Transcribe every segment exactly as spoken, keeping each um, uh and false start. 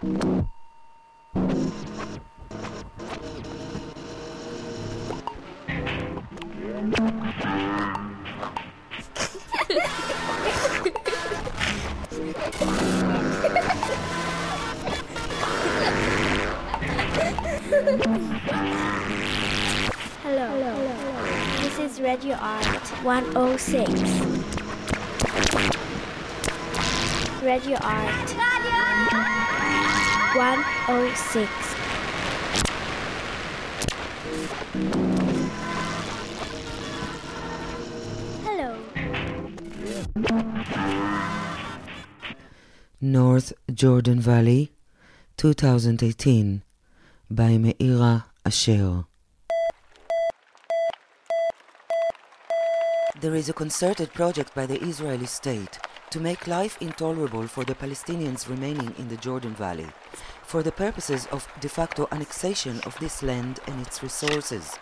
Hello. Hello. This is Radio Art one oh six. Radio Art one oh six. Hello. North Jordan Valley, twenty eighteen, by Meira Asher. There is a concerted project by the Israeli state to make life intolerable for the Palestinians remaining in the Jordan Valley, for the purposes of de facto annexation of this land and its resources.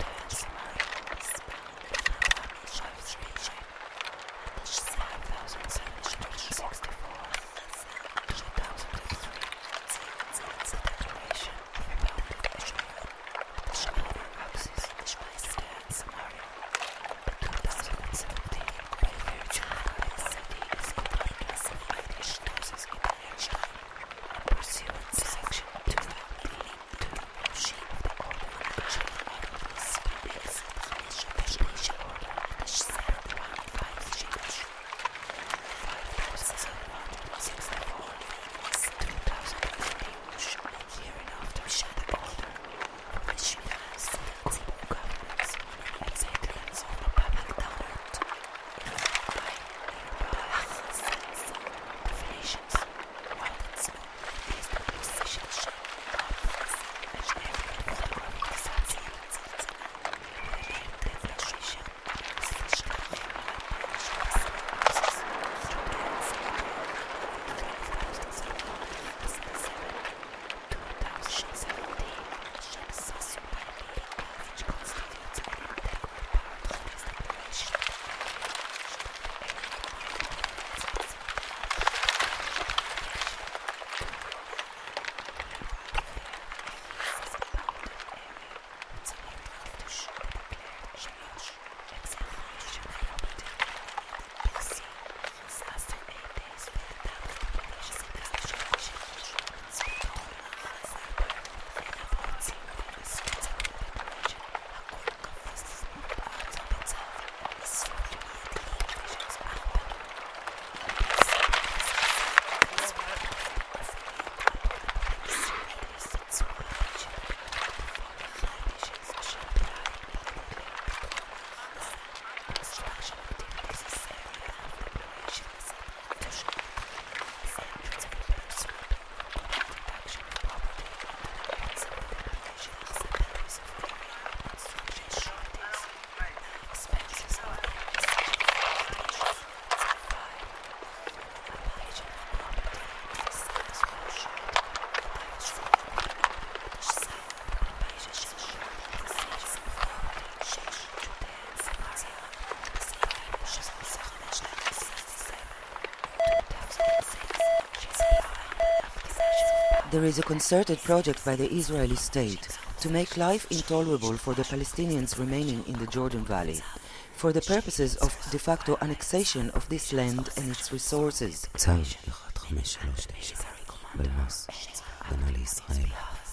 There is a concerted project by the Israeli state to make life intolerable for the Palestinians remaining in the Jordan Valley, for the purposes of de facto annexation of this land and its resources. צו אחת חמש שלוש תשע בלמ"ס, הגנה לישראל,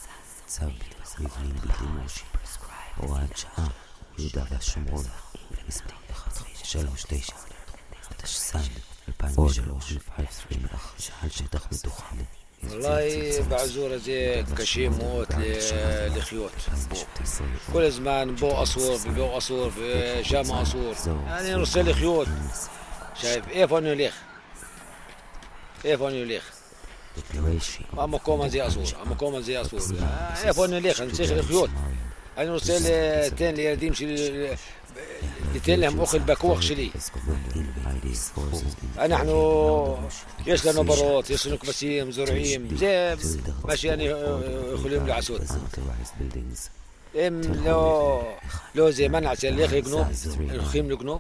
צו מבנים בלתי מאוישים, הוראת שעה, יהודה והשומרון, מספר אחת חמש שלוש תשע, התשס"ד אלפיים ושלוש, על שטח מתוחם. والله بعزورة زي كشي موت لخيوط كل زمان بو أصور ببو أصور بجامع أصور يعني نرسل خيوط شايف إيه فانو ليخ إيه فانو ليخ أما كوما زي أصور أما كوما زي أصور إيه فانو ليخ نسيخ الخيوط أنا نرسل تين ليرديم شي يتين لهم أخذ بكوخ شلي نحن يش لنا بروت يش لنا كبسيم زرعيم زي ماشي يعني يخليهم لعسود הם לא... לא זה מנע של איך לגנוב, הולכים לגנוב.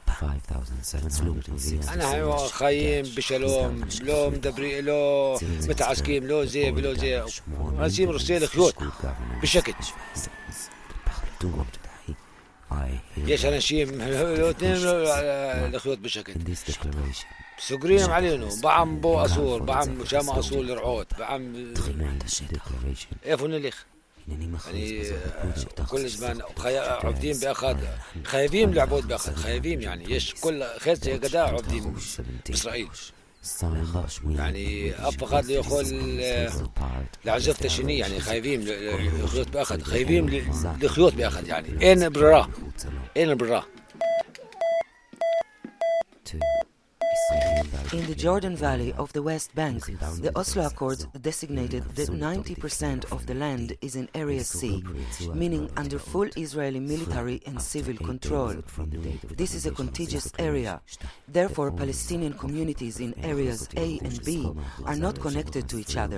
אנחנו חיים בשלום, לא מדברים, לא מתעסקים, לא זה ולא זה. אנשים רוצים לחיות בשקט. יש אנשים לא נותנים לחיות בשקט. סוגרים עלינו, בעם בו אסור, בעם שם אסור לרעות, בעם... איפה נלך? אני כל הזמן עובדים באחד, חייבים לעבוד באחד, חייבים يعني, יש כל חצי גדה עובדים בישראל. يعني אף אחד לא יכול לעזוב את השני, يعني חייבים לחיות באחד, חייבים לחיות באחד, يعني אין ברירה, אין ברירה. In the Jordan Valley of the West Bank, the Oslo Accords designated that ninety percent of the land is in Area C, meaning under full Israeli military and civil control. This is a contiguous area. Therefore, Palestinian communities in areas A and B are not connected to each other.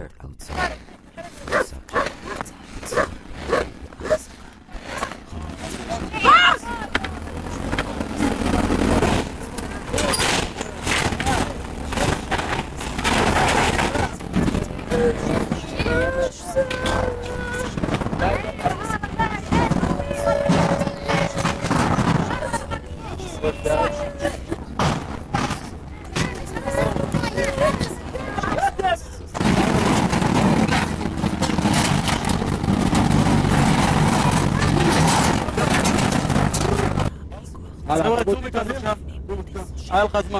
היה לך זמן.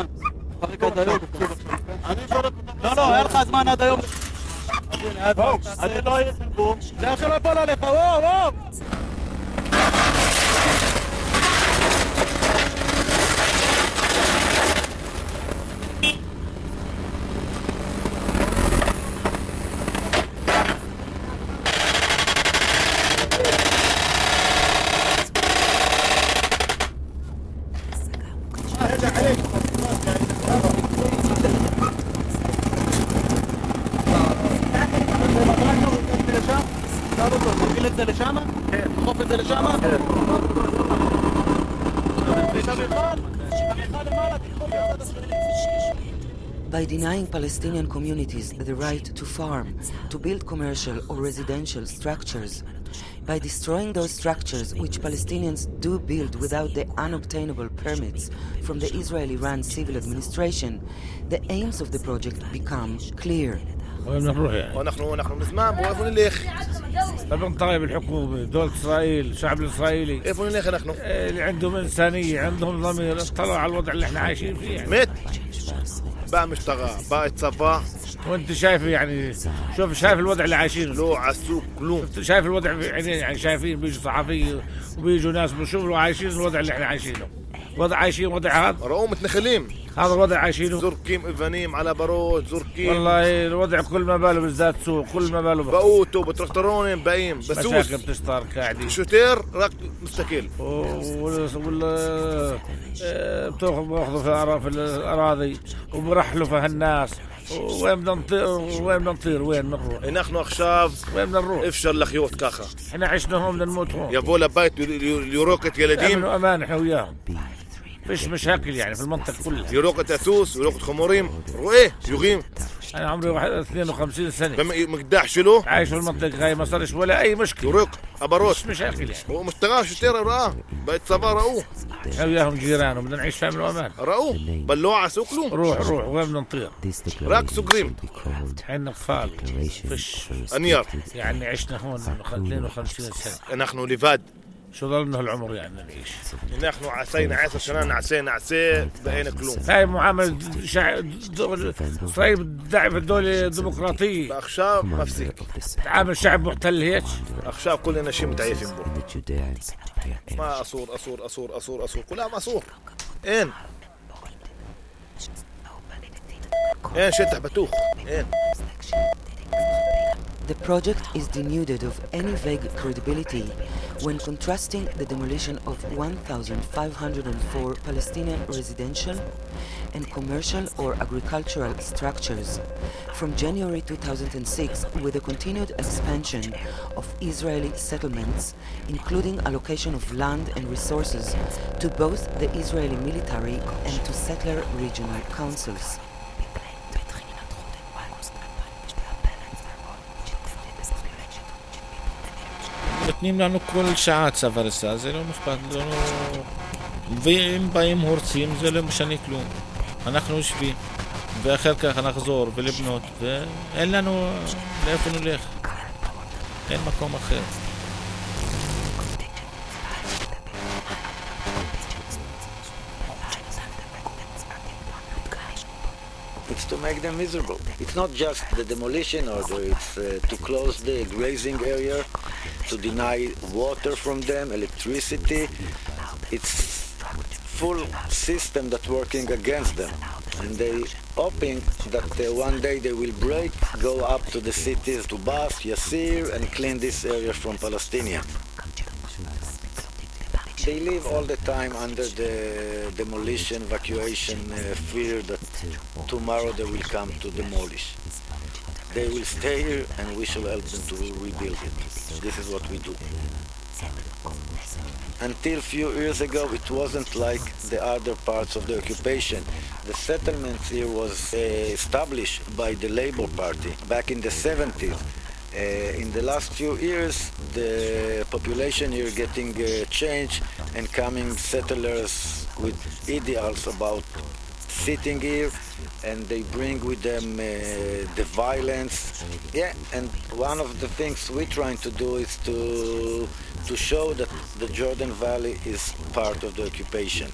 לא, לא, היה לך זמן עד היום. אני לא אהיה סיפור. זה עכשיו לפעול עליך, וואו, וואו! By denying Palestinian communities the right to farm, to build commercial or residential structures, by destroying those structures which Palestinians do build without the unobtainable permits from the Israeli-run civil administration, the aims of the project become clear. ونحن نحن نسمع وين نلخ طبعا طالب الحكومة دولة إسرائيل الشعب الإسرائيلي كيف نلخ نحن اللي عندهم إنسانية عندهم ضمير اطلعوا على الوضع اللي احنا عايشين فيه يعني. مت بقى مشتغل بقى تصفى وانت شايف يعني شوف شايف الوضع اللي عايشينه لو على السوق كلهم شايف الوضع يعني شايفين بيجوا صحفيين وبيجوا ناس بيشوفوا عايشين الوضع اللي احنا عايشينه وضع عايشين وضع هذا رؤوم متنخلين هذا الوضع عايشينه زركيم إفانيم على باروت زركيم والله الوضع كل ما باله بالذات سوق كل ما باله بقوتوا بتركترونين باقيين بسوس مشاكل بتشتغل قاعدين شوتير راك مستقل ولا بتاخذوا في الأراضي وبرحلوا فيها الناس وين بدنا نطير وين بدنا نطير وين نروح نحن أخشاب وين بدنا نروح افشل لخيوط كاخا احنا عشنا هون بدنا نموت هون يبوا لبيت يروكت يلديم امن وامان احنا وياهم فيش مشاكل يعني في المنطقة كلها يروقة أسوس يروقة خموريم رؤيه يغيم أنا عمري اثنين وخمسين سنة مقداحش له عايش في المنطقة هاي ما صارش ولا أي مشكلة يروق أبروش مش مشاكل يعني هو مشتغاش ترى رأى بيت صبا رأوه احنا وياهم جيران وبدنا نعيش في أمن وأمان رأوه بلوعة سوقلو روح روح وين بدنا نطير راك سوقريم حنا أطفال فيش أنيار يعني عشنا هون اثنين وخمسين سنة نحن لفاد شو ضلنا هالعمر يعني نعيش نحن عسينا عسى شنان عسينا عسى بقينا كلهم هاي معاملة شع... إسرائيل بتدعم الدولة الديمقراطية أخشاب مفسك تعامل شعب محتل هيك أخشاب كلنا شيء متعيفين بو ما أصور أصور أصور أصور أصور كلها ما أصور إين إين شتح بتوخ إين The project is denuded of any vague credibility when contrasting the demolition of one thousand five hundred four Palestinian residential and commercial or agricultural structures. From January two thousand six, with the continued expansion of Israeli settlements, including allocation of land and resources to both the Israeli military and to settler regional councils. נותנים לנו כל שעה צו הריסה, זה לא אכפת, לא... ואם באים הורסים זה לא משנה כלום. אנחנו יושבים, ואחר כך נחזור ולבנות, ואין לנו לאיפה נלך. אין מקום אחר. It's to make them miserable. It's not just the demolition order, it's uh, to close the grazing area, to deny water from them, electricity. It's full system that's working against them. And they hoping that uh, one day they will break, go up to the cities, to Bas, Yassir, and clean this area from Palestinians. They live all the time under the demolition, evacuation uh, fear that tomorrow they will come to demolish. They will stay here and we shall help them to rebuild it. This is what we do. Until a few years ago, it wasn't like the other parts of the occupation. The settlements here was uh, established by the Labour Party back in the seventies. Uh, in the last few years, the population here getting uh, changed and coming settlers with ideals about sitting here, and they bring with them uh, the violence. Yeah, and one of the things we're trying to do is to to show that the Jordan Valley is part of the occupation.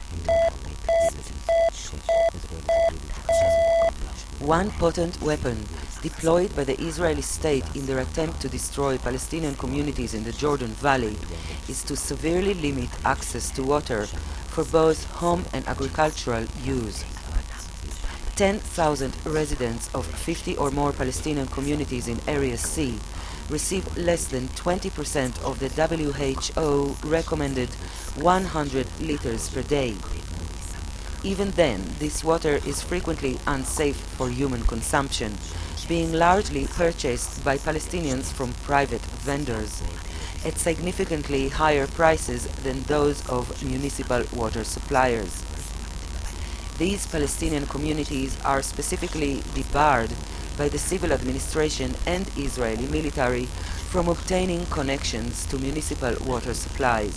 One potent weapon deployed by the Israeli state in their attempt to destroy Palestinian communities in the Jordan Valley is to severely limit access to water for both home and agricultural use. ten thousand residents of fifty or more Palestinian communities in Area C receive less than twenty percent of the W H O recommended one hundred liters per day. Even then, this water is frequently unsafe for human consumption, being largely purchased by Palestinians from private vendors at significantly higher prices than those of municipal water suppliers. These Palestinian communities are specifically debarred by the civil administration and Israeli military from obtaining connections to municipal water supplies.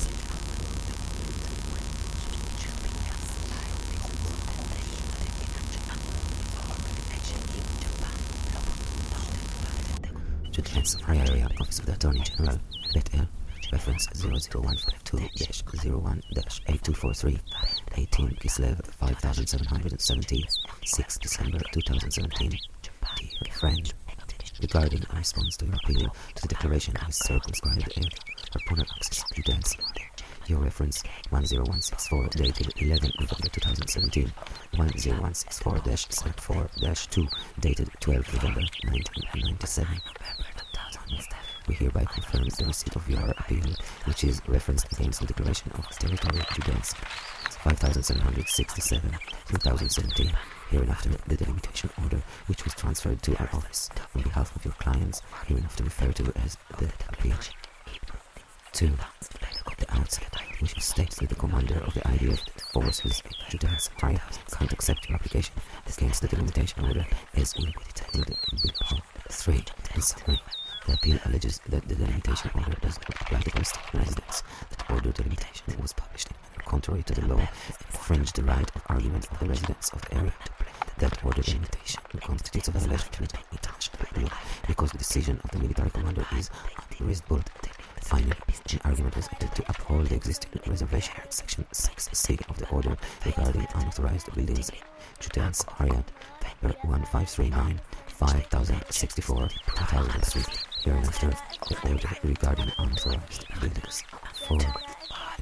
Judeans Area Office of the Attorney General, Beth El, reference zero zero one five two dash zero one dash eight two four three, eighteen Kislev five thousand seven hundred seventy-six, December two thousand seventeen. Dear friend, regarding a response to your appeal to the declaration of a circumscribed area for polar access to Judeans, your reference one zero one six four dated eleventh November two thousand seventeen, one zero one six four dash seventy-four dash two dated twelfth November nineteen ninety-seven. We hereby confirm the receipt of your appeal, which is referenced against the declaration of territory Judeans five thousand seven hundred sixty-seven, two thousand seventeen, hereinafter the delimitation order which was transferred to our office on behalf of your clients, hereinafter referred to as the appeal. two. At the outset, we should state that the commander of the I D F forces, Judeans Area, can't accept your application against the delimitation order as we detailed below. three. In summary, the appeal alleges that the delimitation order does not apply to Palestinian residents, that order delimitation was published in manner contrary to the law and infringed the right of argument of the residents of the area, that order delimitation constitutes a violation of international law because the decision of the military commander is unreasonable. Finally, an argument was entered to uphold the existing reservation in Section six C of the order regarding unauthorized buildings. Judeans Area, paper one five three nine, five thousand sixty-four, two thousand three. Hereinafter, the order regarding unauthorized buildings. four.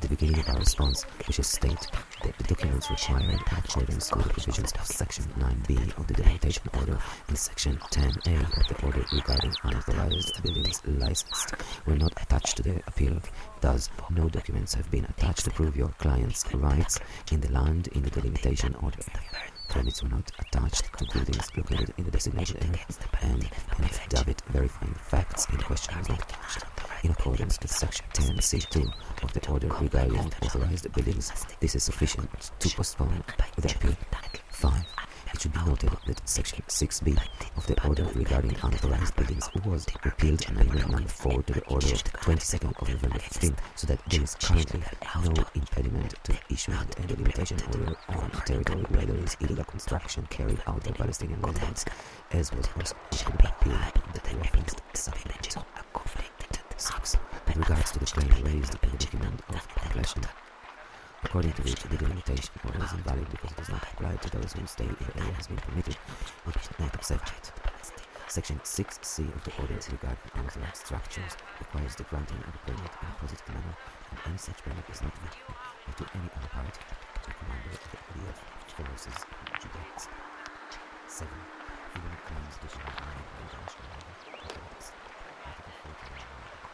at the beginning of our response, we shall state that the documents required in accordance with the provisions of Section nine B of the Delimitation Order and Section ten A of the Order regarding unauthorized buildings licensed were not attached to the appeal. Thus, no documents have been attached to prove your client's rights in the land in the Delimitation Order. Permits were not attached to buildings located in the designated area, and an affidavit verifying the facts in question was not attached. In accordance with Section ten C two of the Order regarding authorized buildings, this is sufficient to postpone the appeal. five. It should be noted that Section six B of the Order regarding unauthorized buildings was repealed amendment number four to the Order of the twenty-second of November fifteenth, so that there is currently no impediment to issuing a delimitation order on a territory where there is illegal construction carried out by Palestinian residents, as was also appealed in the referenced supplement. six. With regards to the claim raised in the document of completion, according to which the delimitation order is invalid because it does not apply to those whose stay in the area has been permitted, we should not accept it. Section six C of the Order regarding unauthorized structures requires the granting of a permit in a positive manner, and any such permit is not granted by to any other party to the commander of the I D F forces in Judea. seven. Even claims which are not made by international law authorities. Article forty-one.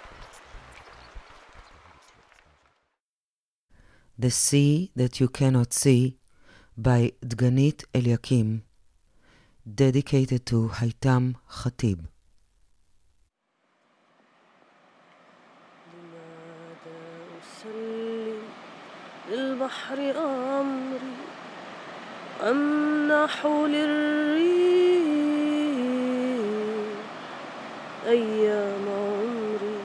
The Sea That You Cannot See by Dganit Eliakim, dedicated to Haitam Khatib. للبحر أمري أمنح للريح أيام عمري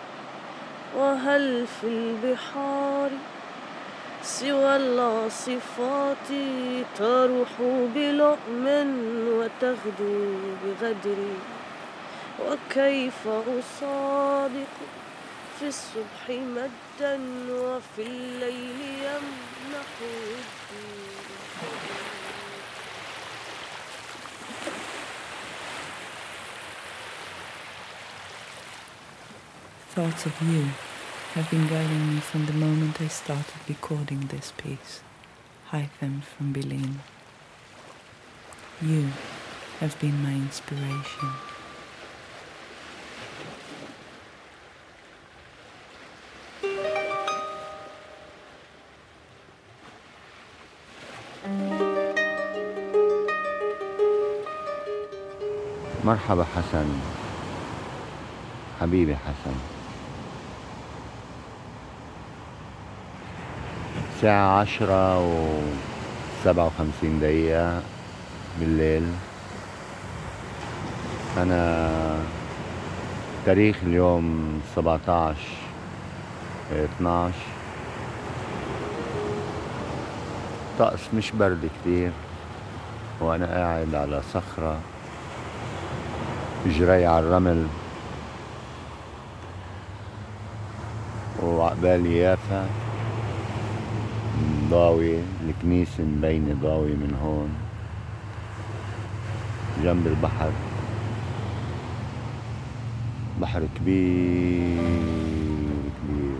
وهل في البحار سوى العاصفات تروح بلؤم وتغدو بغدري وكيف أصادق في الصبح مدا وفي الليل يمنح ودي. Thoughts of you have been guiding me from the moment I started recording this piece, Hyphen from Bilin. You have been my inspiration. مرحبا حسن حبيبي حسن. الساعة عشرة وسبعة وخمسين دقيقة بالليل. أنا تاريخ اليوم سبعتاش اثناش. طقس مش برد كتير، وأنا قاعد على صخرة جري على الرمل، وعقبالي يافا ضاوي الكنيسة مبينة ضاوي من هون جنب البحر، بحر كبير كبير.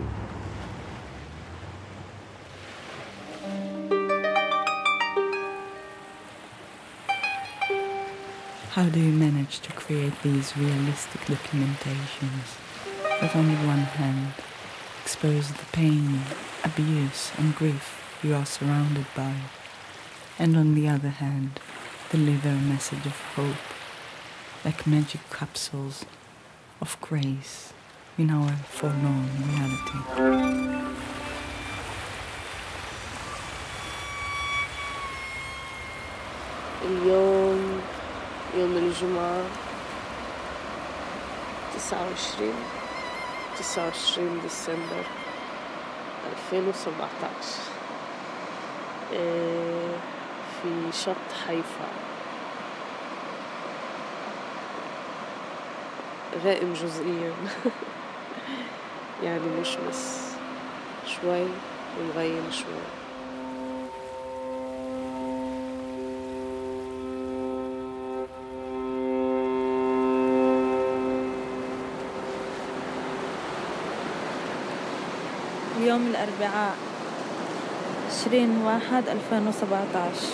How do you manage to create these realistic documentations that on the one hand expose the pain, abuse and grief you are surrounded by, and on the other hand deliver a message of hope, like magic capsules of grace in our forlorn reality? اليوم يوم الجمعة تسعة وعشرين تسعة وعشرين ديسمبر ألفين وسبعتاش في شط حيفا. غائم جزئيا يعني مشمس شوي ومغيم شوي. يوم الأربعاء عشرين واحد ألفين وسبعة عشر.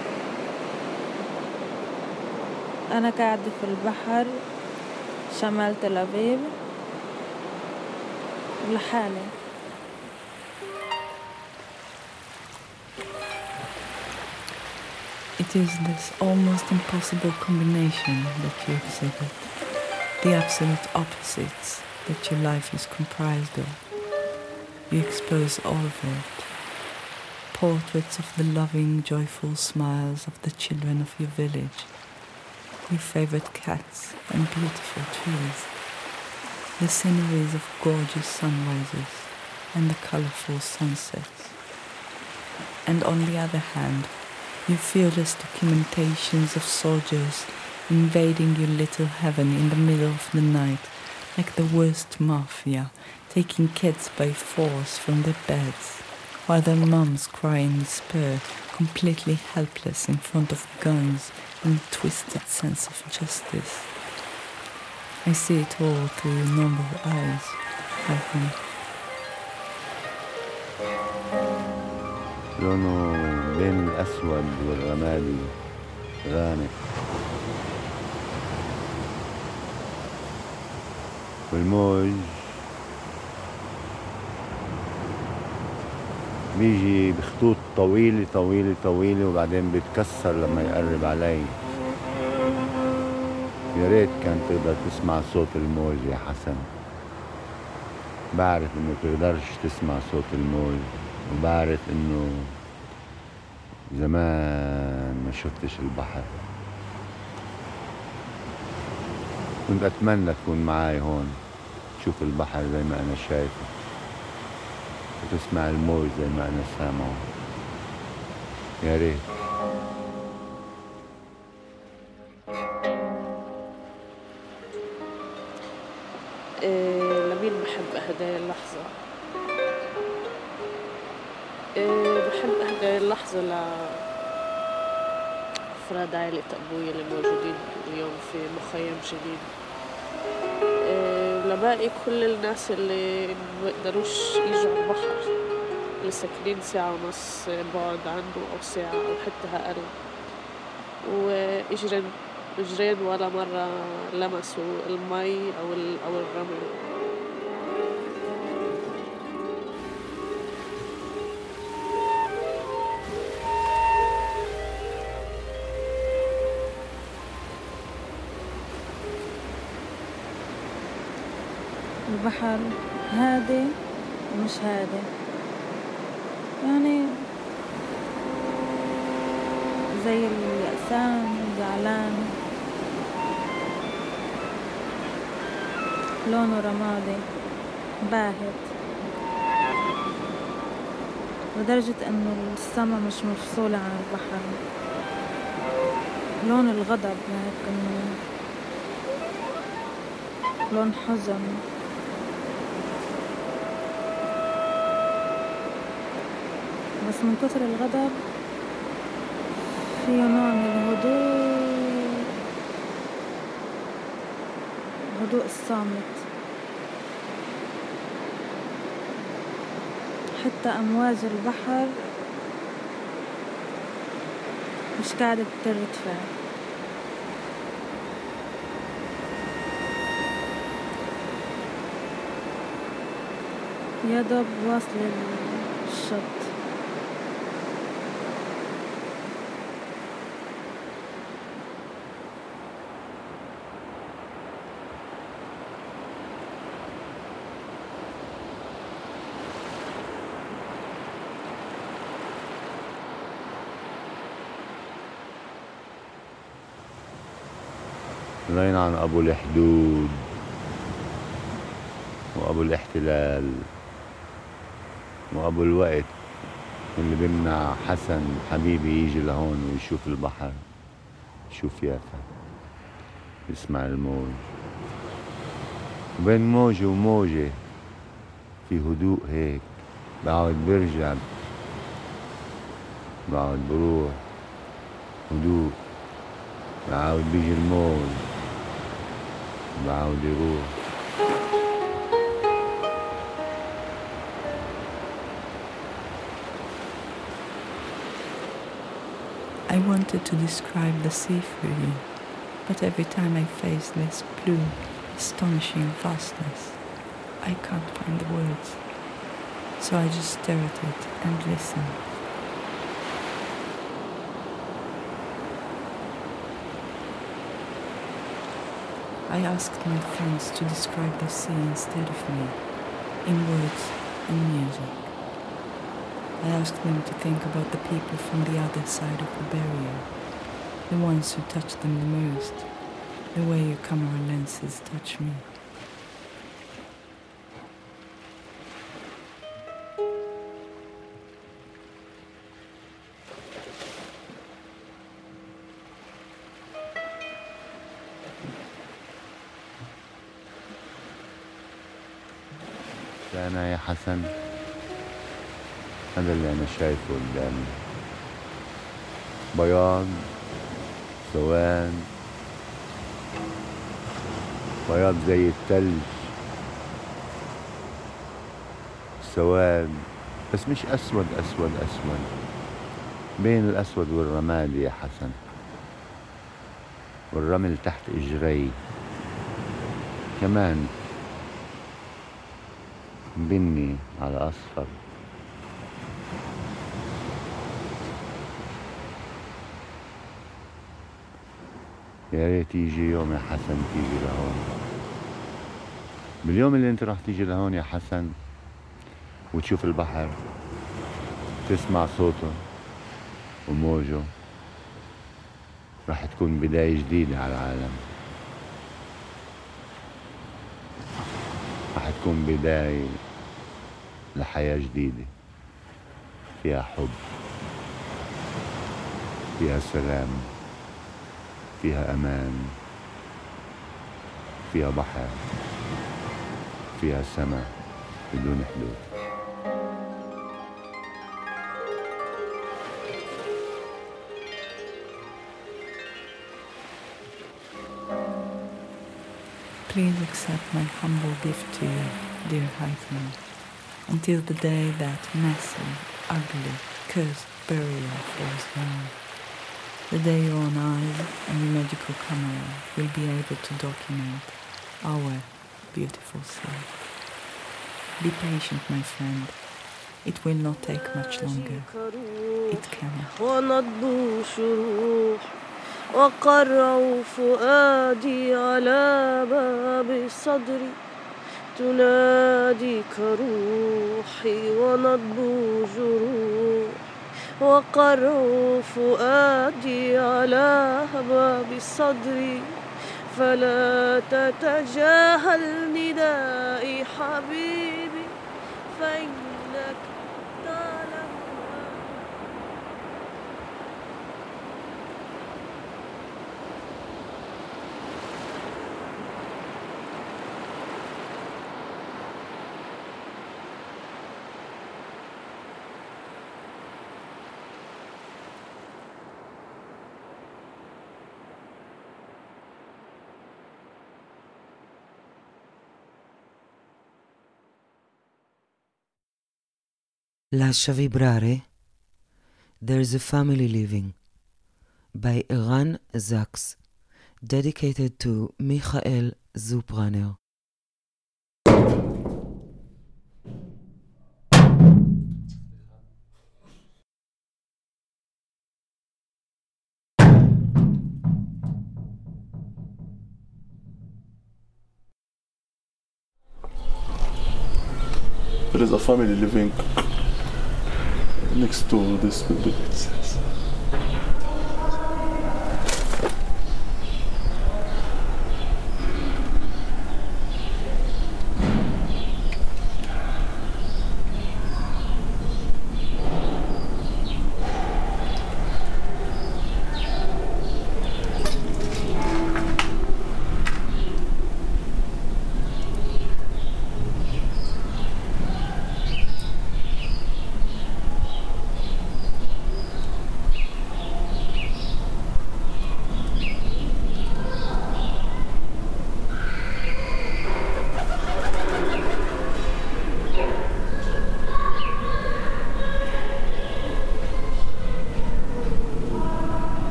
أنا قاعدة في البحر شمال تل أبيب لحالي. It is this almost impossible combination that you exhibit, the absolute opposites that your life is comprised of. You expose all of it. Portraits of the loving, joyful smiles of the children of your village, your favorite cats and beautiful trees, the sceneries of gorgeous sunrises and the colorful sunsets. And on the other hand, your fearless documentations of soldiers invading your little heaven in the middle of the night, like the worst mafia, taking kids by force from their beds, while their mums cry in despair, completely helpless in front of guns and a twisted sense of justice. I see it all through your noble eyes, I think. لونه بين الأسود والرمادي غامق، والموج بيجي بخطوط طويلة طويلة طويلة وبعدين بيتكسر لما يقرب علي. يا ريت كان تقدر تسمع صوت الموج يا حسن. بعرف انه تقدرش تسمع صوت الموج، وبعرف انه زمان ما شفتش البحر. كنت اتمنى تكون معاي هون، تشوف البحر زي ما انا شايفه، وتسمع الموج زي ما انا سامعه. يا ريت. إيه لمين بحب أهدي اللحظة؟ إيه بحب أهدي اللحظة لأفراد عائلة أبوي اللي موجودين اليوم في مخيم جديد. إيه لباقي كل الناس اللي ما بيقدروش يجوا على البحر، اللي ساكنين ساعة ونص بعد عنده أو ساعة أو حتى أقل، وإجرين إجرين ولا مرة لمسوا المي أو أو الرمل. البحر هادي ومش هادي، يعني زي اليأسان زعلان، لونه رمادي باهت لدرجة انه السما مش مفصولة عن البحر. لون الغضب هيك انه لون حزن. بس من كثر الغضب فيه نوع من الهدوء، هدوء الصامت. حتى أمواج البحر مش قاعدة ترتفع. يا دوب واصل الشط. لين عن أبو الحدود وأبو الاحتلال وأبو الوقت اللي بيمنع حسن حبيبي يجي لهون ويشوف البحر، يشوف يافا، يسمع الموج. وبين موجة وموجة في هدوء هيك، بقعد برجع بقعد بروح هدوء، بعاود بيجي الموج بعاود يروح. I wanted to describe the sea for you, but every time I face this blue, astonishing vastness, I can't find the words. So I just stare at it and listen. I asked my friends to describe the sea instead of me, in words and music. I asked them to think about the people from the other side of the barrier, the ones who touch them the most, the way your camera lenses touch me. أنا يا حسن هذا اللي أنا شايفه قدامي، بياض سواد، بياض زي التلج، سواد بس مش أسود أسود أسود، بين الأسود والرماد يا حسن، والرمل تحت إجري كمان بني على أصفر. يا ريت يجي يوم يا حسن تيجي لهون. باليوم اللي انت راح تيجي لهون يا حسن وتشوف البحر، تسمع صوته وموجه، راح تكون بداية جديدة على العالم، راح تكون بداية لحياة جديدة فيها حب، فيها سلام، فيها أمان، فيها بحر، فيها سماء بدون حدود. Please accept my humble gift to you, dear Hytham, until the day that massive, ugly, cursed barrier falls down. The day your own eyes and your magical camera will be able to document our beautiful sea. Be patient, my friend. It will not take much longer. It cannot. وقرع فؤادي على باب صدري، تناديك روحي ونضب جروح. وقرع فؤادي على باب صدري، فلا تتجاهل ندائي حبيبي، فإنك تعلم. Lascia vibrare, There's a Family Living by Eran Zaks, dedicated to Michael Zubraner. There is a family living next to this building.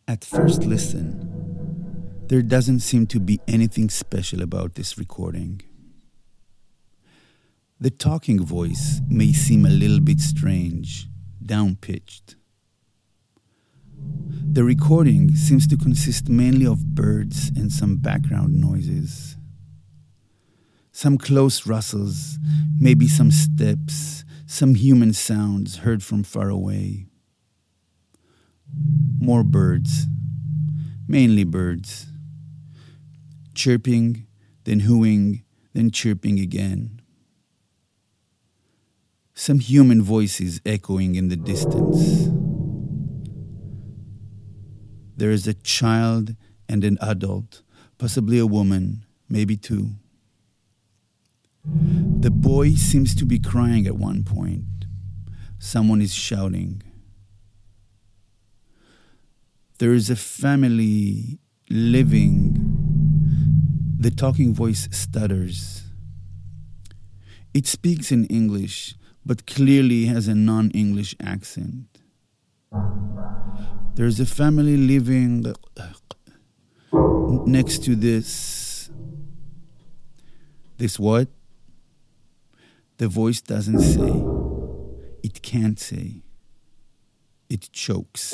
At first listen, there doesn't seem to be anything special about this recording. The talking voice may seem a little bit strange, down-pitched. The recording seems to consist mainly of birds and some background noises. Some close rustles, maybe some steps, some human sounds heard from far away. More birds, mainly birds. Chirping, then hooing, then chirping again. Some human voices echoing in the distance. There is a child and an adult, possibly a woman, maybe two. The boy seems to be crying at one point. Someone is shouting. There is a family living. The talking voice stutters. It speaks in English, but clearly has a non-English accent. There is a family living next to this. This what? The voice doesn't say. It can't say. It chokes.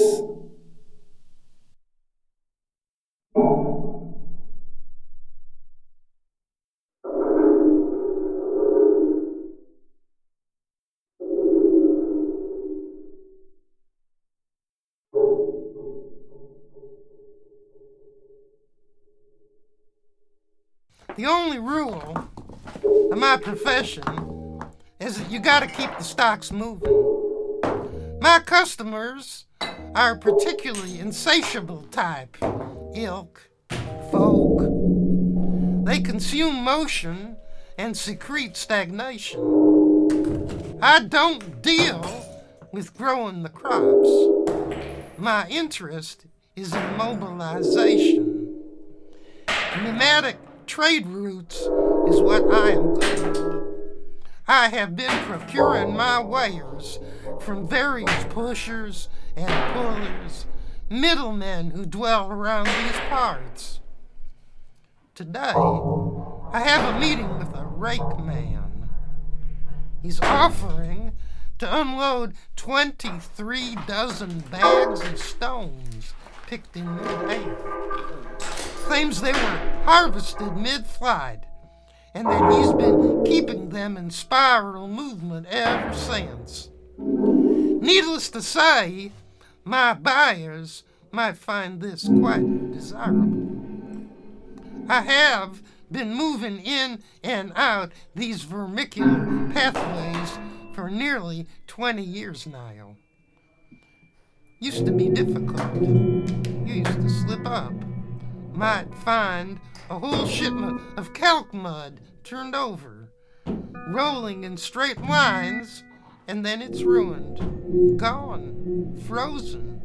The only rule of my profession is that you gotta keep the stocks moving. My customers are a particularly insatiable type, ilk, folk. They consume motion and secrete stagnation. I don't deal with growing the crops. My interest is in mobilization. Pneumatic trade routes is what I am good at. I have been procuring my wares from various pushers and pullers, middlemen who dwell around these parts. Today, I have a meeting with a rake man. He's offering to unload twenty-three dozen bags of stones picked in mid-air. Claims they were harvested mid-flight, and that he's been keeping them in spiral movement ever since. Needless to say, my buyers might find this quite desirable. I have been moving in and out these vermicular pathways for nearly twenty years now. Used to be difficult. You used to slip up. Might find a whole shipment of calc mud turned over, rolling in straight lines, and then it's ruined, gone, frozen.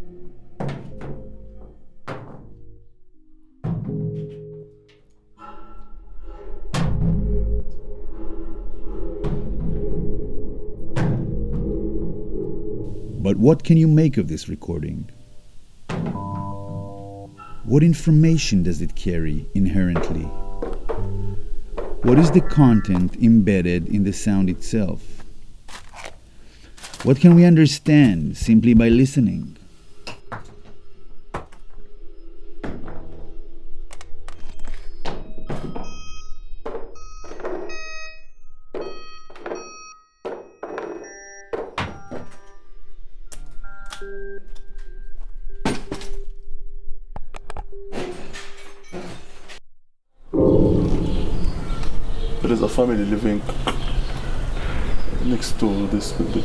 But what can you make of this recording? What information does it carry inherently? What is the content embedded in the sound itself? What can we understand simply by listening? There is a family living next to this building.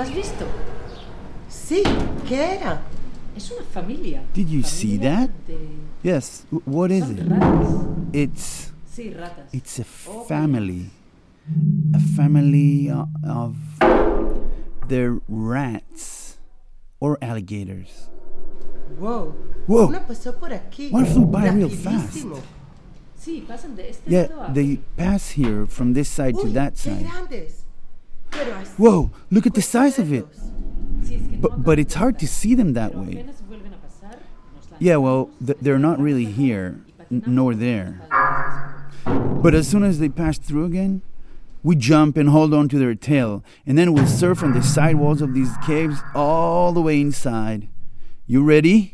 has visto? Sí, ¿qué era? Es una familia. Did you see that? De... Yes. W- what is Son it? ratas. It's Sí, ratas. it's a family. A family o- of they're rats or alligators. Wow. Whoa. Una pasó por aquí. One flew by real fast. Rapidísimo. Sí, pasan de este Yeah, lado a... they pass here from this side to Uy, that qué side. grandes. Pero así, Whoa, look at the size of it. Sí, es que no But, but it's hard to see them that pero way. apenas vuelven a pasar, nos lanzamos. Yeah, well, th- they're not really here, n- nor there. But as soon as they pass through again, we jump and hold on to their tail, and then we'll surf on the side walls of these caves all the way inside. You ready?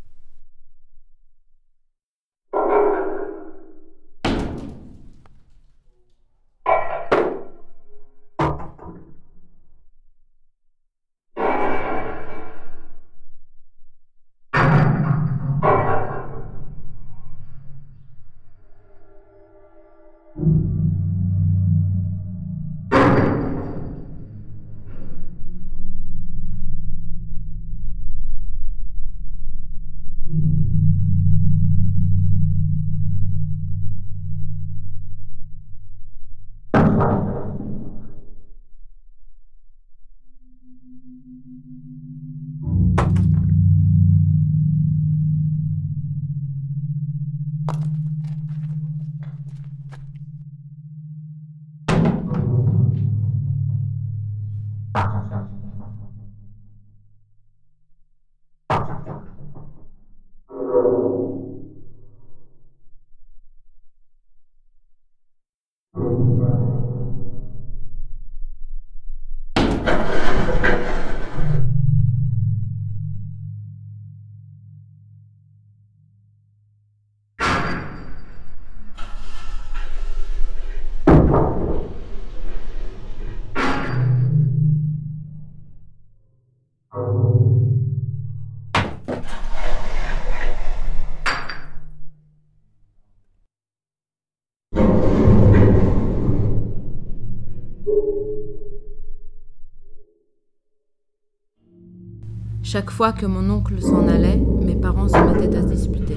Chaque fois que mon oncle s'en allait, mes parents se mettaient à se disputer.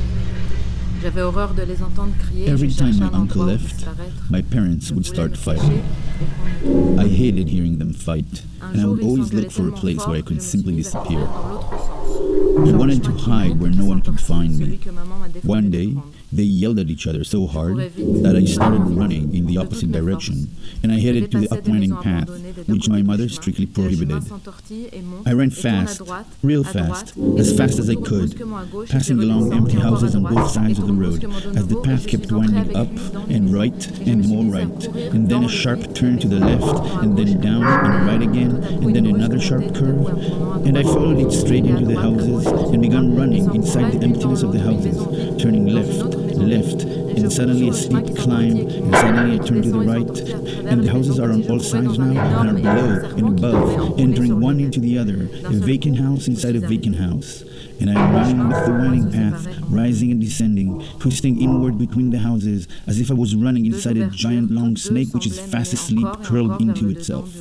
J'avais horreur de les entendre crier. Every Je time cherchais my un uncle endroit où left, disparaître. my parents Je would voulais me start cacher fighting. et prendre le I hated hearing them fight, Un and I jour, would ils always s'engueulaient look for a tellement place fort where I que could je me simply suis mise à disappear. courir dans l'autre sens. I Genre wanted le to chemin qui hide monte where et no qui one could s'entortille, find celui me. que maman m'a défendu One de day, prendre. they yelled at each other so hard courais vite, that I vraiment started vite, running in the de opposite toutes mes direction, forces. and I Je headed to the dépassais des upwinding maisons path, abandonnées des deux which côtés my du mother chemin, strictly et le chemin prohibited. s'entortille et monte, I ran et tourne à fast, droite, real à droite, fast, et as se fast as I retourne could, brusquement à gauche, et passing puis along redescend, empty et encore houses à on droite, both et sides of the tourne road, brusquement de as the nouveau, et path je kept suis entrée winding avec up lui dans les and maisons. right Et je and me suis more mise à right, courir and then dans a le sharp vide, turn to the et left, tournant à and gauche, then down and right again, and then another sharp curve, and I followed it straight into the houses and began running inside the emptiness of the houses, turning left, left, and suddenly a steep climb, and suddenly I turn to the right, and the houses are on all sides now, and are below and above, entering one into the other, a vacant house inside a vacant house. And I'm running with the winding path, rising and descending, twisting inward between the houses, as if I was running inside a giant long snake which is fast asleep, curled into itself.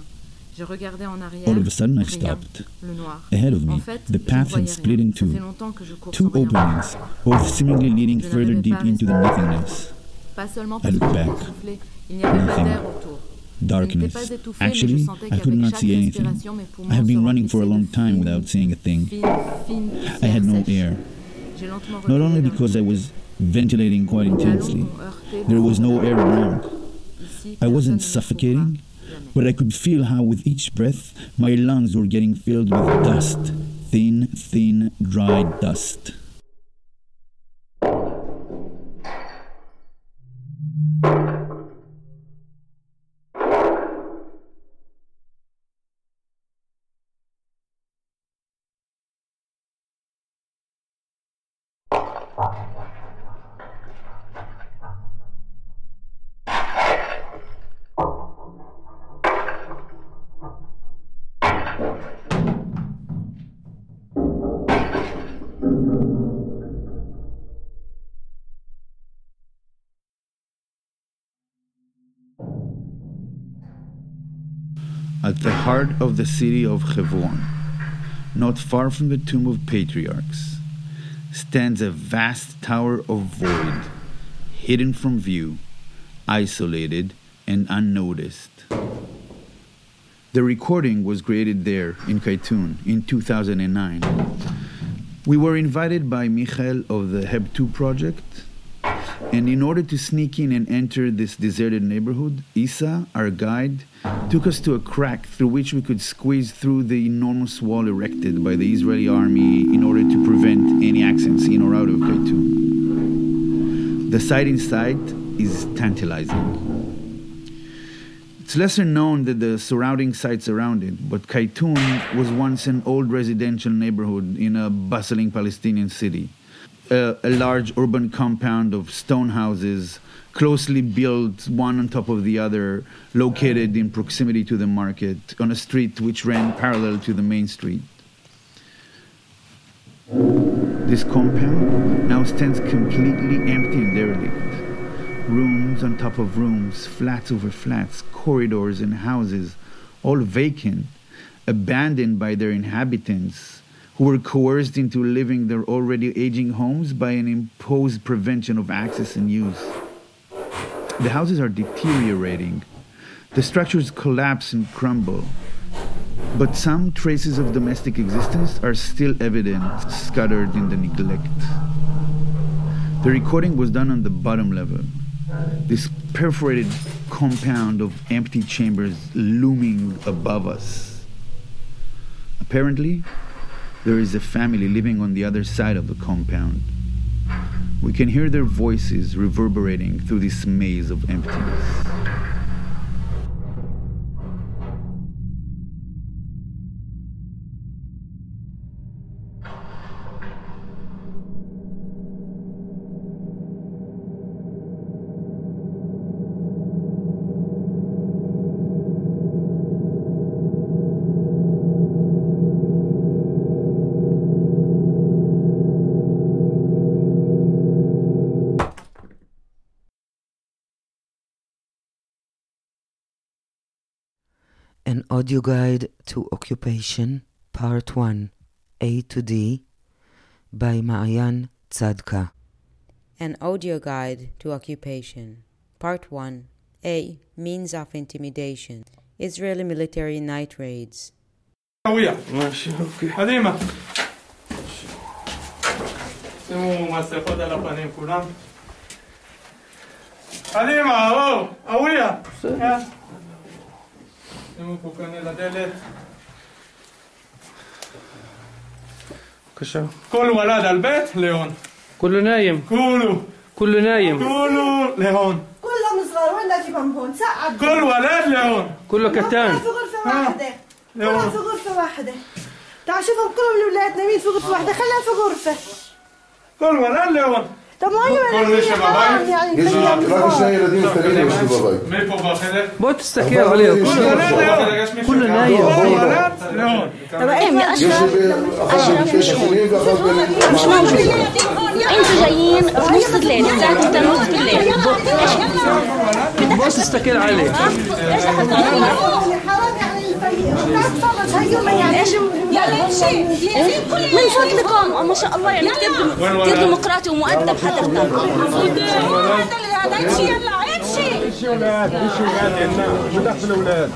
All of a sudden I stopped. Ahead of me, the path had split in two. Two openings, both seemingly leading further deep into the nothingness. I looked back. Nothing. Darkness. Actually, I could not see anything. I have been running for a long time without seeing a thing. I had no air. Not only because I was ventilating quite intensely, there was no air around. I wasn't suffocating, but I could feel how with each breath my lungs were getting filled with dust, thin, thin, dry dust. At the heart of the city of Hebron, not far from the tomb of patriarchs, stands a vast tower of void, hidden from view, isolated and unnoticed. The recording was created there in Kaitun in two thousand nine. We were invited by Michael of the Heb two project, and in order to sneak in and enter this deserted neighborhood, Isa, our guide, took us to a crack through which we could squeeze through the enormous wall erected by the Israeli army in order to prevent any access in or out of Kaitun. The sight inside is tantalizing. It's lesser known than the surrounding sites around it, but Kaitun was once an old residential neighborhood in a bustling Palestinian city. A, a large urban compound of stone houses, closely built one on top of the other, located in proximity to the market, on a street which ran parallel to the main street. This compound now stands completely empty and derelict. Rooms on top of rooms, flats over flats, corridors and houses, all vacant, abandoned by their inhabitants, who were coerced into living their already aging homes by an imposed prevention of access and use. The houses are deteriorating. The structures collapse and crumble. But some traces of domestic existence are still evident, scattered in the neglect. The recording was done on the bottom level. This perforated compound of empty chambers looming above us. Apparently, there is a family living on the other side of the compound. We can hear their voices reverberating through this maze of emptiness. An audio guide to occupation, part one, A to D, by Ma'ayan Tzadka. An audio guide to occupation, part one, A, means of intimidation, Israeli military night raids. ماشي اوكي قديمة سمو مسافات على قنين كلام قديمة اهو قوية سمو كوكاني لدلت كشا كل ولاد البيت لهون كله نايم كله كله نايم كله لهون كلهم صغار ولا جيبهم هون سقعد كل ولاد لهون كله كتان في غرفة واحدة كلهم في غرفة واحدة تعال شوفهم كلهم الأولاد نايمين في غرفة واحدة خليهم في غرفة كل ولاد لهون طب ما هي كل شباباي يعني راح شنو يردين مستنيين مش شباباي ميكو باخذ بو تستكير عليه كله نايم طب ايه مش موجود انتوا جايين في نص الليل الساعة ستة ونص بالليل بو تستكير عليه من فضلكم ما شاء الله يعني كتير كتير ديمقراطي ومؤدب حضرتك هذا امشي يلا امشي اولاد امشي اولاد ودخل الاولاد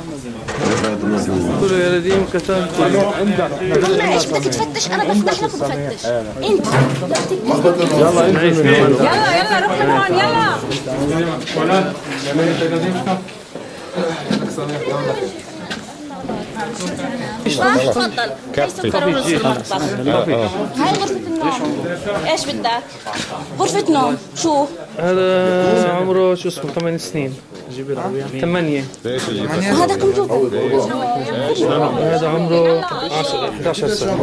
كله يا رديم كتان طب ايش بدك تفتش انا بفتح لك وبفتش انت يلا يلا يلا روح من هون يلا ولاد تفضل هاي سكر ورز في المطبخ هاي غرفة النوم ايش بدك؟ غرفة نوم شو؟ هذا عمره شو اسمه ثمان سنين ثمانية هذا كم جوب؟ هذا عمره أحد عشر سنة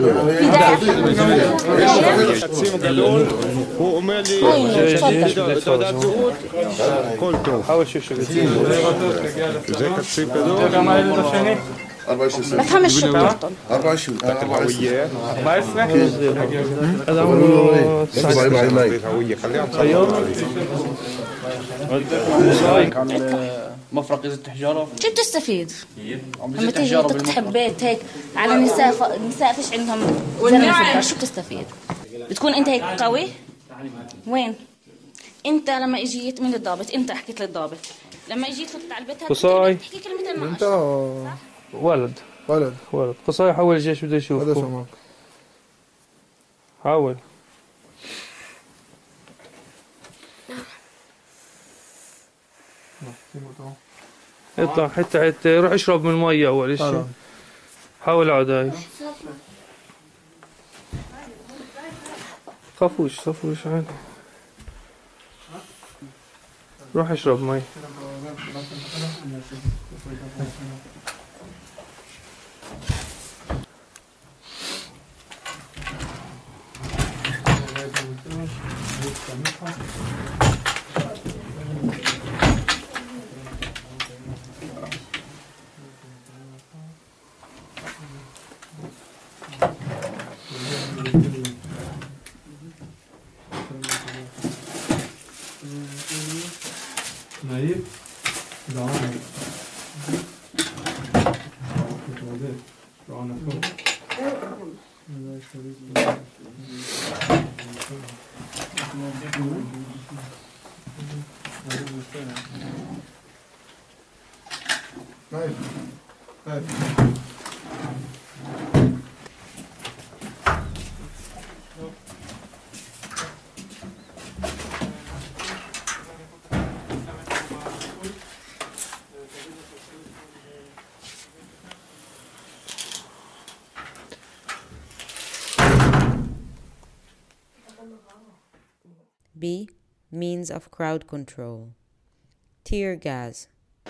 هو אומר לי תעודת זהות כל טוב זה תקציב גדול כמה הילד השני? بفهمش شو بتعطل أربعة وعشرين أربعة عشرة هذا عمره تسعة مفرق إذا تحجاره شو بتستفيد؟ لما تيجي تقطع بيت هيك على نساء ف... نساء فيش عندهم زلمة في الدار، شو بتستفيد؟ بتكون أنت هيك قوي؟ وين؟ أنت لما إجيت من الضابط، أنت حكيت للضابط لما إجيت فكت على البيت قصاي تحكي كلمة المعاش. أنت ولد ولد ولد قصاي حول الجيش بده يشوف. هذا سمعك. حاول. اطلع حتى حتى روح اشرب من المية أول شيء. حاول اقعد هاي. خافوش خافوش عادي. روح اشرب مي. نايب دعانا دعانا نايب نايب B. Means of crowd control. Tear gas.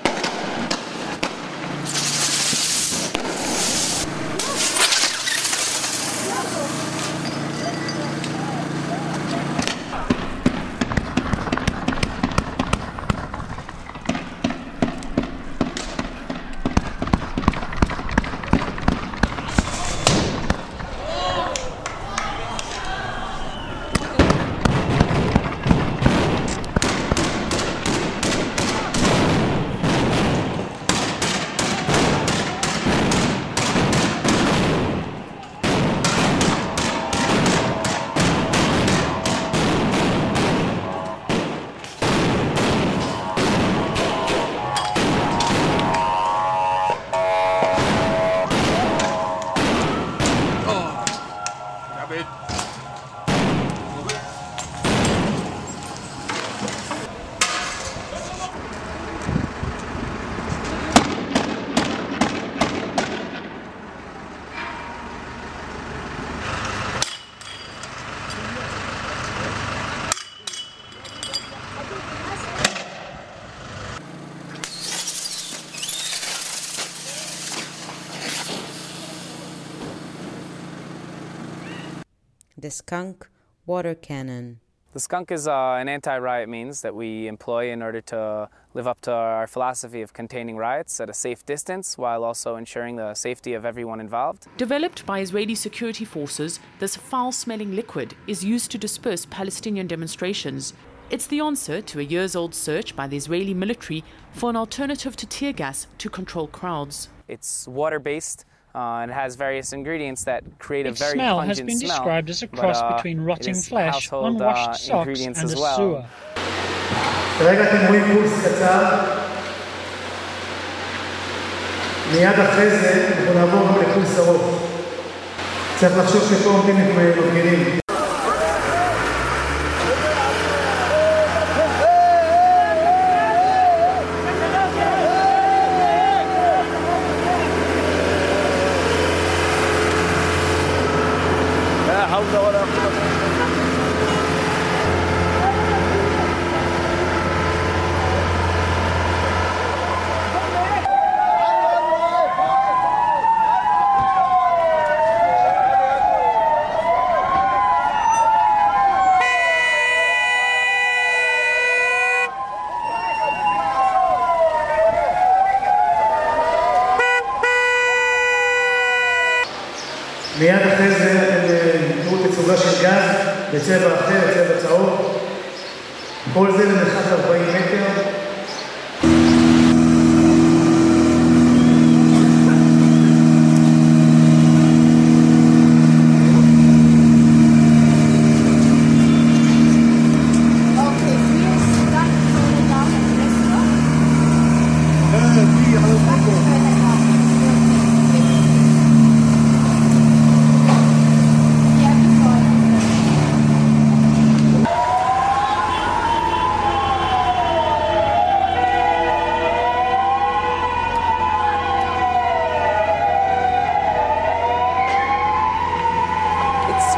The skunk water cannon. The skunk is uh, an anti-riot means that we employ in order to live up to our philosophy of containing riots at a safe distance while also ensuring the safety of everyone involved. Developed by Israeli security forces, this foul-smelling liquid is used to disperse Palestinian demonstrations. It's the answer to a years-old search by the Israeli military for an alternative to tear gas to control crowds. It's water-based. Uh, and it has various ingredients that create a its very smell pungent has been smell, described as a cross but, uh, between rotting flesh, household, unwashed uh, socks, ingredients and as a well. sewer. כרגע אתם רואים פולס קצר. מיד אחרי זה אנחנו נעבור לפולס ארוך. צריך לחשוב שפה עומדים מפגינים. מיד אחרי זה אתם תראו תצוגה של גז בצבע אחר, צבע צהוב. כל זה למרחק ארבעים מטר.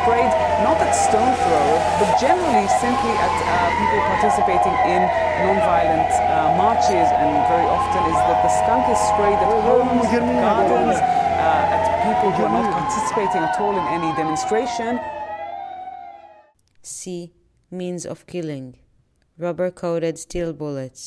sprayed not at stone throw, but generally simply at uh, people participating in non-violent uh, marches, and very often is that the skunk is sprayed at homes, gardens, uh, at people who are not participating at all in any demonstration. C. Means of killing. Rubber-coated steel bullets.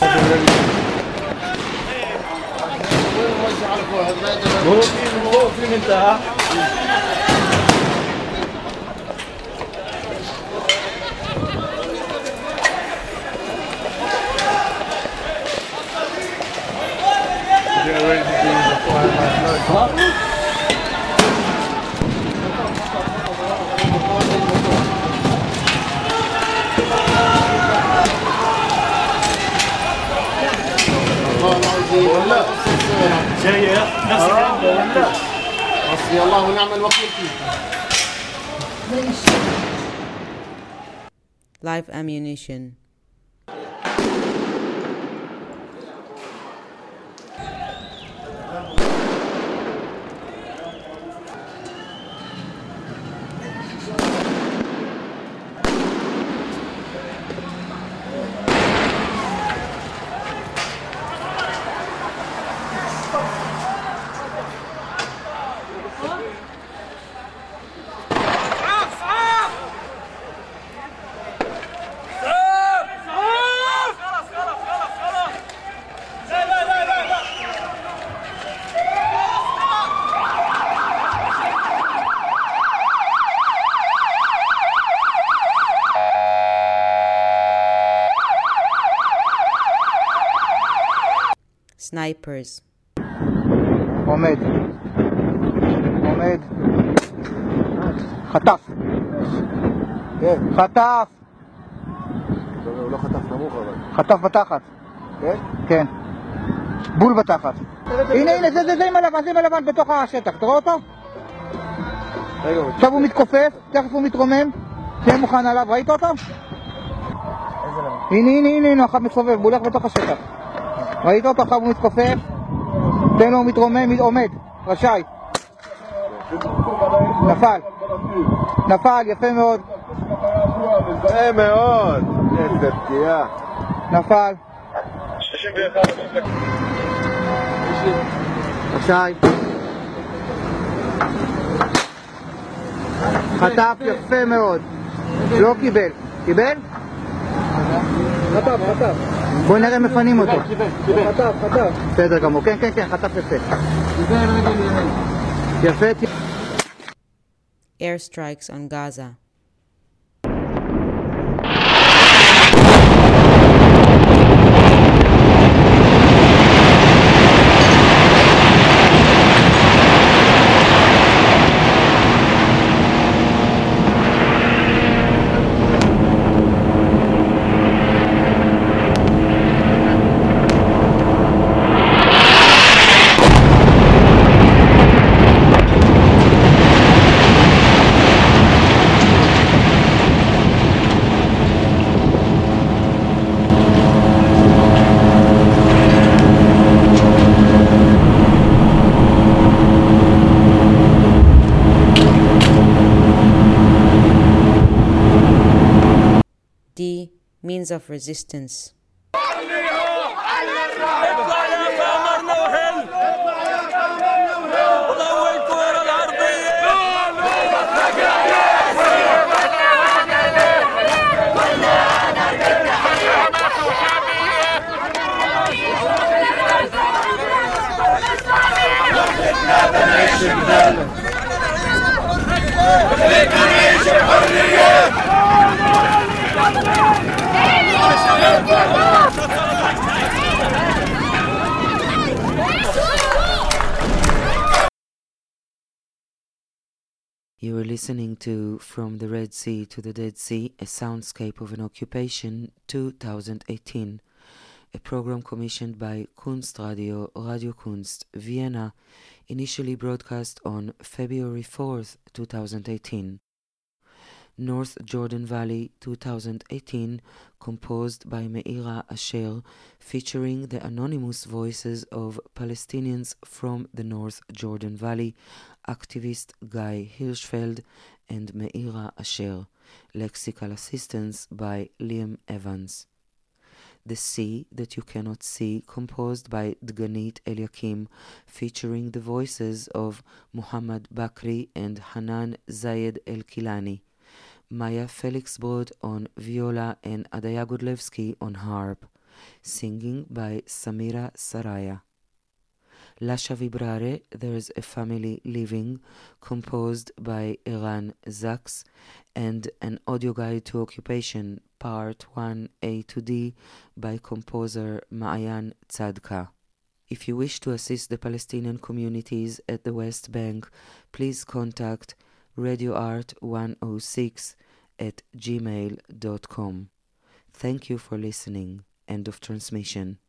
Live ammunition. Snipers. עומד. עומד. חטף. כן. חטף. הוא לא חטף נמוך אבל. חטף בתחת. כן? כן. בול בתחת. הנה, הנה, זה, זה, זה עם הלבן, זה עם הלבן בתוך השטח. אתה רואה אותו? עכשיו הוא מתכופף, תכף הוא מתרומם. תהיה מוכן עליו, ראית אותו? איזה הנה, הנה, הנה, הנה, אחד מסובב, הוא הולך בתוך השטח. ראית אותו? עכשיו הוא מתכופף. תן לו, הוא מתרומם, עומד, רשאי. נפל. נפל, יפה מאוד. יפה מאוד. איזה פגיעה. נפל. רשאי. חטף יפה מאוד. לא קיבל. קיבל? חטף, חטף. בואו נראה מפנים אותו. חטף, חטף. בסדר גמור. כן, כן, כן, חטף יפה. יפה. Airstrikes on Gaza. D. Means of resistance. You are listening to From the Red Sea to the Dead Sea, a soundscape of an occupation two thousand eighteen, a program commissioned by Kunstradio, Radio Kunst, Vienna, initially broadcast on February fourth, two thousand eighteen. North Jordan Valley twenty eighteen, composed by Meira Asher, featuring the anonymous voices of Palestinians from the North Jordan Valley, activist Guy Hirschfeld and Meira Asher. Lexical assistance by Liam Evans. The Sea That You Cannot See, composed by Dganit Eliakim, featuring the voices of Muhammad Bakri and Hanan Zayed El-Kilani. Maya Felixbrod on viola and Adaya Godlevsky on harp. Singing by Samira Saraya. Lascia Vibrare, There's a Family Living, composed by Eran Zaks, and An Audio Guide to Occupation, Part one A to D, by composer Ma'ayan Tzadka. If you wish to assist the Palestinian communities at the West Bank, please contact radioart one oh six at gmail dot com. Thank you for listening. End of transmission.